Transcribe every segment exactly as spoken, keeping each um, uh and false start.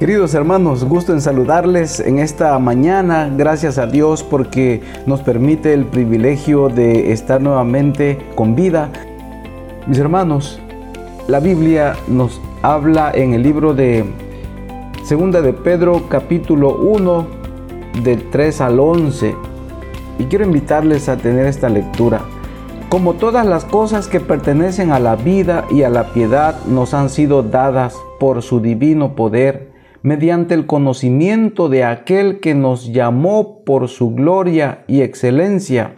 Queridos hermanos, gusto en saludarles en esta mañana. Gracias a Dios porque nos permite el privilegio de estar nuevamente con vida. Mis hermanos, la Biblia nos habla en el libro de Segunda de Pedro, capítulo uno, del tres al once. Y quiero invitarles a tener esta lectura. Como todas las cosas que pertenecen a la vida y a la piedad nos han sido dadas por su divino poder, mediante el conocimiento de aquel que nos llamó por su gloria y excelencia,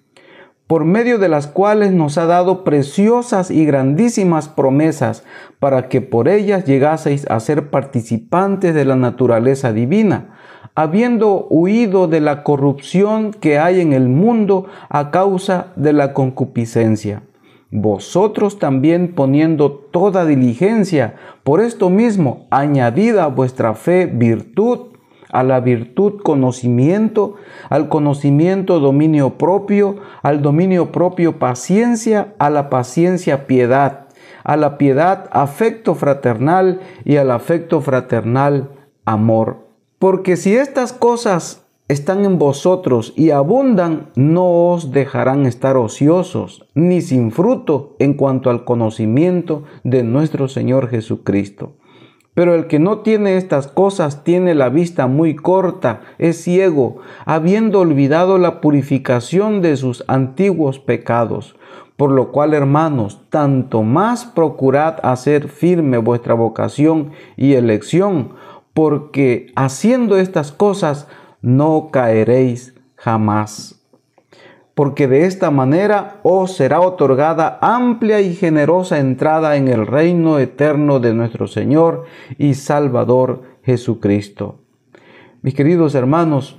por medio de las cuales nos ha dado preciosas y grandísimas promesas, para que por ellas llegaseis a ser participantes de la naturaleza divina, habiendo huido de la corrupción que hay en el mundo a causa de la concupiscencia. Vosotros también, poniendo toda diligencia, por esto mismo, añadid a vuestra fe virtud, a la virtud conocimiento, al conocimiento dominio propio, al dominio propio paciencia, a la paciencia piedad, a la piedad afecto fraternal y al afecto fraternal amor. Porque si estas cosas están en vosotros y abundan, no os dejarán estar ociosos, ni sin fruto en cuanto al conocimiento de nuestro Señor Jesucristo. Pero el que no tiene estas cosas tiene la vista muy corta, es ciego, habiendo olvidado la purificación de sus antiguos pecados. Por lo cual, hermanos, tanto más procurad hacer firme vuestra vocación y elección, porque haciendo estas cosas no caeréis jamás. Porque de esta manera os será otorgada amplia y generosa entrada en el reino eterno de nuestro Señor y Salvador Jesucristo. Mis queridos hermanos,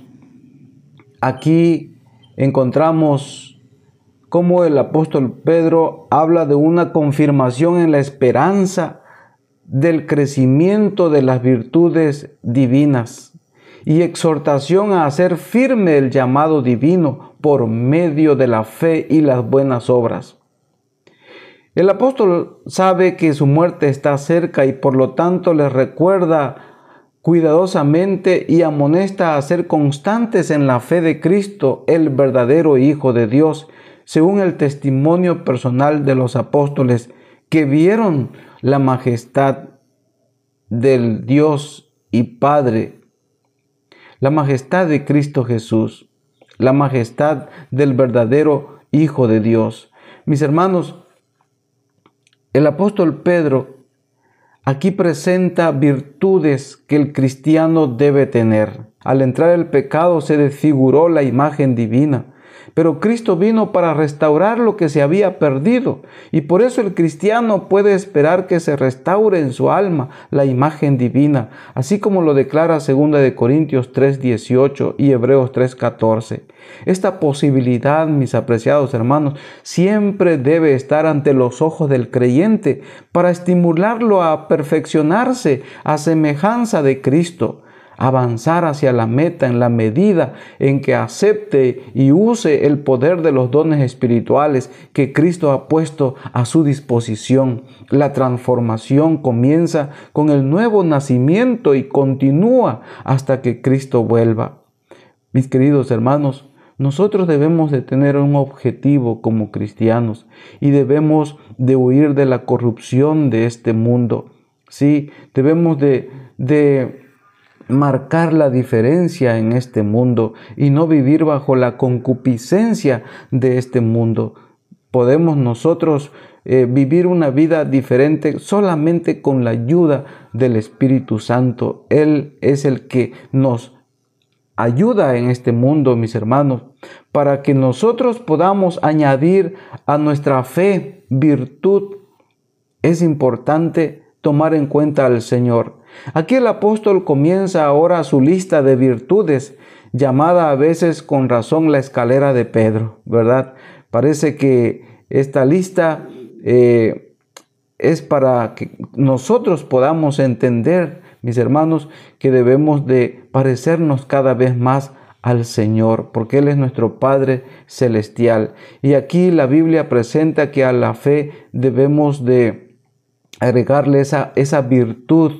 aquí encontramos cómo el apóstol Pedro habla de una confirmación en la esperanza del crecimiento de las virtudes divinas y exhortación a hacer firme el llamado divino por medio de la fe y las buenas obras. El apóstol sabe que su muerte está cerca y por lo tanto les recuerda cuidadosamente y amonesta a ser constantes en la fe de Cristo, el verdadero Hijo de Dios, según el testimonio personal de los apóstoles que vieron la majestad del Dios y Padre, la majestad de Cristo Jesús, la majestad del verdadero Hijo de Dios. Mis hermanos, el apóstol Pedro aquí presenta virtudes que el cristiano debe tener. Al entrar el pecado se desfiguró la imagen divina, pero Cristo vino para restaurar lo que se había perdido, y por eso el cristiano puede esperar que se restaure en su alma la imagen divina, así como lo declara segunda de Corintios tres dieciocho y Hebreos tres catorce. Esta posibilidad, mis apreciados hermanos, siempre debe estar ante los ojos del creyente para estimularlo a perfeccionarse a semejanza de Cristo, avanzar hacia la meta en la medida en que acepte y use el poder de los dones espirituales que Cristo ha puesto a su disposición. La transformación comienza con el nuevo nacimiento y continúa hasta que Cristo vuelva. Mis queridos hermanos, nosotros debemos de tener un objetivo como cristianos y debemos de huir de la corrupción de este mundo. Sí, debemos de, de marcar la diferencia en este mundo y no vivir bajo la concupiscencia de este mundo. Podemos nosotros eh, vivir una vida diferente solamente con la ayuda del Espíritu Santo. Él es el que nos ayuda en este mundo, mis hermanos, para que nosotros podamos añadir a nuestra fe virtud. Es importante tomar en cuenta al Señor. Aquí el apóstol comienza ahora su lista de virtudes, llamada a veces con razón la escalera de Pedro, ¿verdad? Parece que esta lista eh, es para que nosotros podamos entender, mis hermanos, que debemos de parecernos cada vez más al Señor, porque Él es nuestro Padre Celestial. Y aquí la Biblia presenta que a la fe debemos de agregarle esa, esa virtud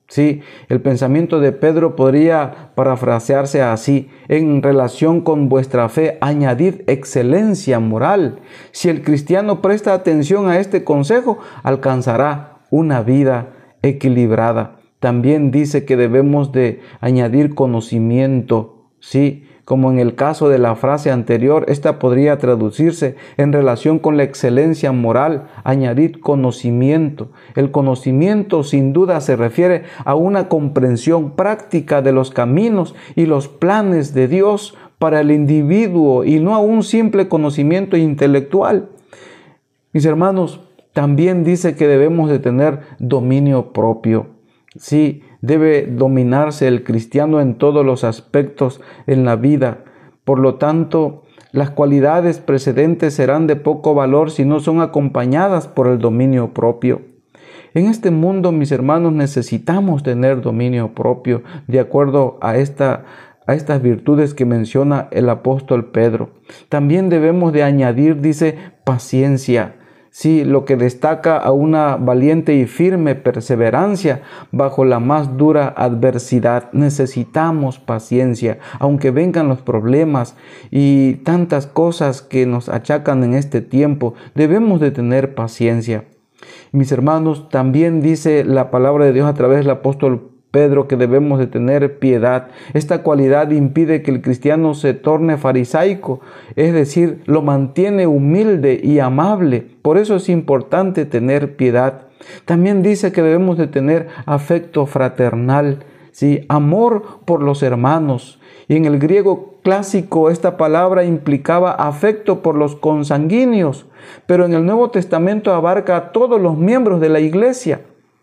Sí, el pensamiento de Pedro podría parafrasearse así: en relación con vuestra fe, añadid excelencia moral. Si el cristiano presta atención a este consejo, alcanzará una vida equilibrada. También dice que debemos de añadir conocimiento, sí, como en el caso de la frase anterior, esta podría traducirse: en relación con la excelencia moral, añadid conocimiento. El conocimiento sin duda se refiere a una comprensión práctica de los caminos y los planes de Dios para el individuo, y no a un simple conocimiento intelectual. Mis hermanos, también dice que debemos de tener dominio propio. Sí, debe dominarse el cristiano en todos los aspectos en la vida. Por lo tanto, las cualidades precedentes serán de poco valor si no son acompañadas por el dominio propio. En este mundo, mis hermanos, necesitamos tener dominio propio de acuerdo a esta a estas virtudes que menciona el apóstol Pedro. También debemos de añadir, dice, paciencia. Sí, lo que destaca a una valiente y firme perseverancia bajo la más dura adversidad. Necesitamos paciencia, aunque vengan los problemas y tantas cosas que nos achacan en este tiempo. Debemos de tener paciencia. Mis hermanos, también dice la palabra de Dios a través del apóstol Pedro que debemos de tener piedad. Esta cualidad impide que el cristiano se torne farisaico, es decir, lo mantiene humilde y amable. Por eso es importante tener piedad. También dice que debemos de tener afecto fraternal, ¿sí? Amor por los hermanos. Y en el griego clásico esta palabra implicaba afecto por los consanguíneos, pero en el Nuevo Testamento abarca a todos los miembros de la iglesia.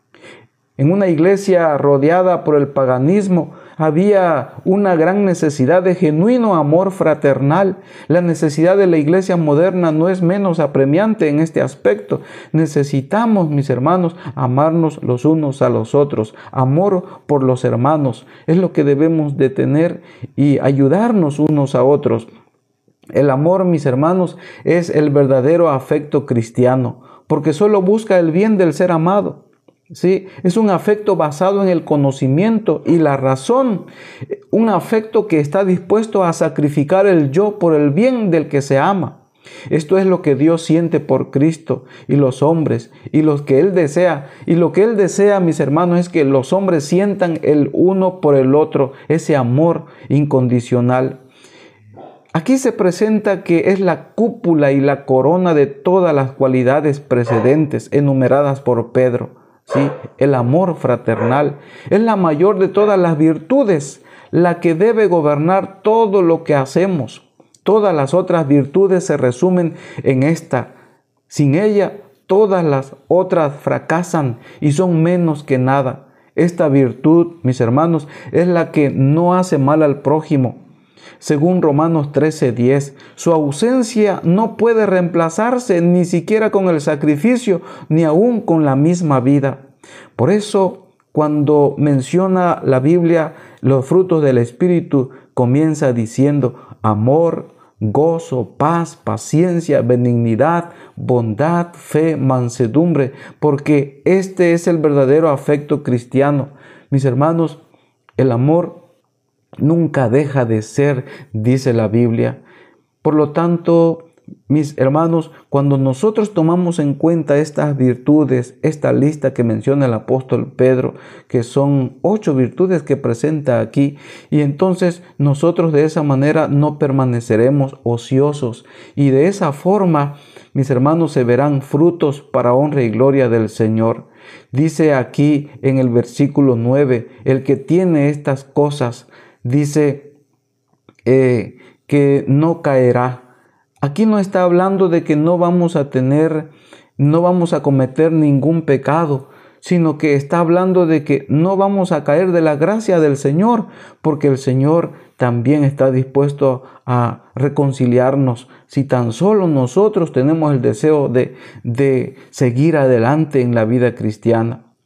En una iglesia rodeada por el paganismo había una gran necesidad de genuino amor fraternal. La necesidad de la iglesia moderna no es menos apremiante en este aspecto. Necesitamos, mis hermanos, amarnos los unos a los otros. Amor por los hermanos es lo que debemos de tener y ayudarnos unos a otros. El amor, mis hermanos, es el verdadero afecto cristiano, porque solo busca el bien del ser amado. Sí, es un afecto basado en el conocimiento y la razón, un afecto que está dispuesto a sacrificar el yo por el bien del que se ama. Esto es lo que Dios siente por Cristo y los hombres y los que Él desea. Y lo que Él desea, mis hermanos, es que los hombres sientan el uno por el otro, ese amor incondicional. Aquí se presenta que es la cúpula y la corona de todas las cualidades precedentes enumeradas por Pedro. Sí, el amor fraternal es la mayor de todas las virtudes, la que debe gobernar todo lo que hacemos. Todas las otras virtudes se resumen en esta. Sin ella, todas las otras fracasan y son menos que nada. Esta virtud, mis hermanos, es la que no hace mal al prójimo. Según Romanos trece diez, su ausencia no puede reemplazarse ni siquiera con el sacrificio, ni aún con la misma vida. Por eso, cuando menciona la Biblia los frutos del Espíritu, comienza diciendo amor, gozo, paz, paciencia, benignidad, bondad, fe, mansedumbre, porque este es el verdadero afecto cristiano. Mis hermanos, el amor nunca deja de ser, dice la Biblia. Por lo tanto, mis hermanos, cuando nosotros tomamos en cuenta estas virtudes, esta lista que menciona el apóstol Pedro, que son ocho virtudes que presenta aquí, y entonces nosotros de esa manera no permaneceremos ociosos, y de esa forma, mis hermanos, se verán frutos para honra y gloria del Señor. Dice aquí en el versículo nueve, el que tiene estas cosas, dice eh, que no caerá. Aquí no está hablando de que no vamos a tener, no vamos a cometer ningún pecado, sino que está hablando de que no vamos a caer de la gracia del Señor, porque el Señor también está dispuesto a reconciliarnos si tan solo nosotros tenemos el deseo de, de seguir adelante en la vida cristiana.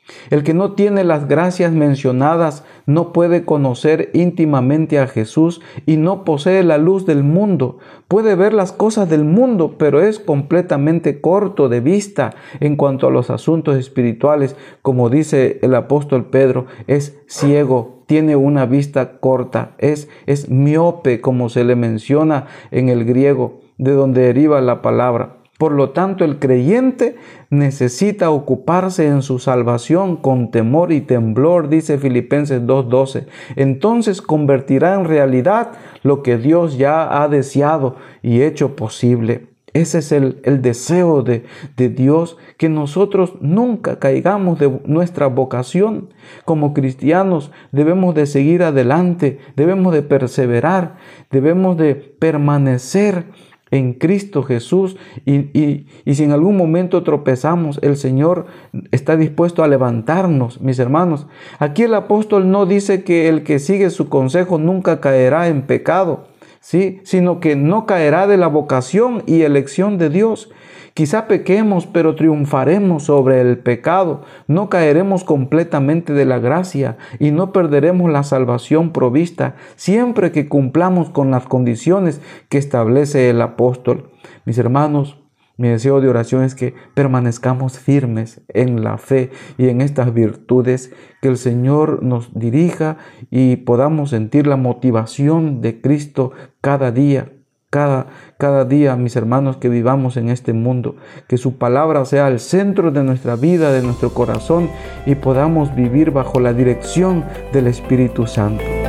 El que no tiene las gracias mencionadas no puede conocer íntimamente a Jesús y no posee la luz del mundo. Puede ver las cosas del mundo, pero es completamente corto de vista en cuanto a los asuntos espirituales. Como dice el apóstol Pedro, es ciego, tiene una vista corta, es, es miope, como se le menciona en el griego, de donde deriva la palabra. Por lo tanto, el creyente necesita ocuparse en su salvación con temor y temblor, dice Filipenses dos doce. Entonces convertirá en realidad lo que Dios ya ha deseado y hecho posible. Ese es el, el deseo de, de Dios, que nosotros nunca caigamos de nuestra vocación. Como cristianos debemos de seguir adelante, debemos de perseverar, debemos de permanecer en Cristo Jesús y, y, y si en algún momento tropezamos, el Señor está dispuesto a levantarnos, mis hermanos. Aquí el apóstol no dice que el que sigue su consejo nunca caerá en pecado, ¿sí? Sino que no caerá de la vocación y elección de Dios. Quizá pequemos, pero triunfaremos sobre el pecado. No caeremos completamente de la gracia y no perderemos la salvación provista siempre que cumplamos con las condiciones que establece el apóstol. Mis hermanos, mi deseo de oración es que permanezcamos firmes en la fe y en estas virtudes, que el Señor nos dirija y podamos sentir la motivación de Cristo cada día. Cada, cada día, mis hermanos, que vivamos en este mundo, que su palabra sea el centro de nuestra vida, de nuestro corazón, y podamos vivir bajo la dirección del Espíritu Santo.